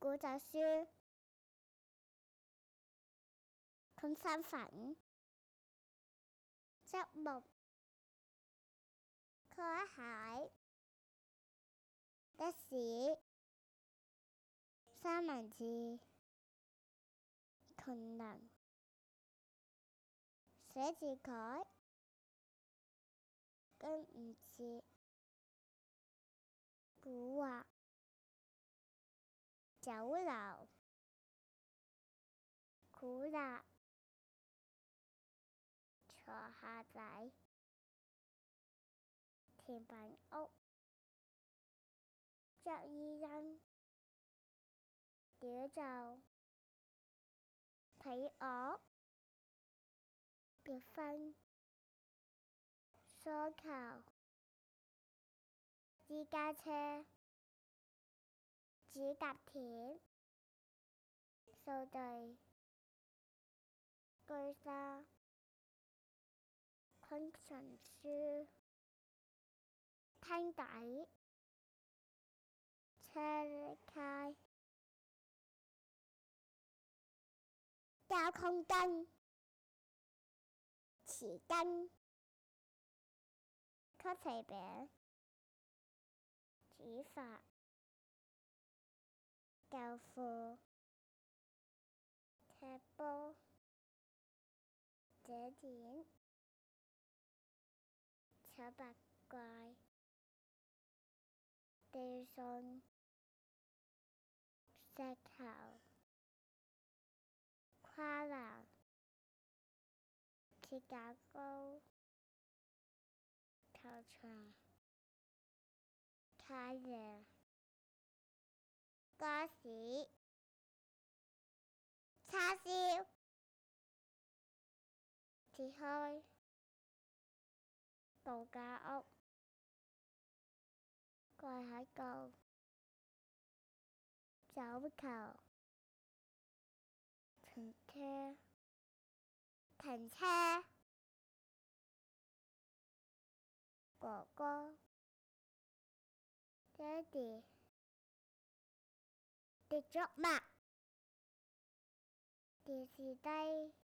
古仔書，佢身份，節目，佢係歷史，三文治，困難，寫字佢，跟唔切，古惑，酒樓，苦辣，坐下仔，甜品屋，着衣人，屌袖，睇鵝，結婚，梳球，私家車，指甲鉗，掃地，居沙，昆蟲書，廳底，車開，交通燈，匙羹，曲奇餅，煮法，豆腐，踢波，借錢，醜八怪，地信，石頭，跨欄，鐵架高，球場，太陽，巴士，叉燒，切開，度假屋，蓋海告，走球，停車，停車，哥哥，爹哋，跌竹麥，電視低。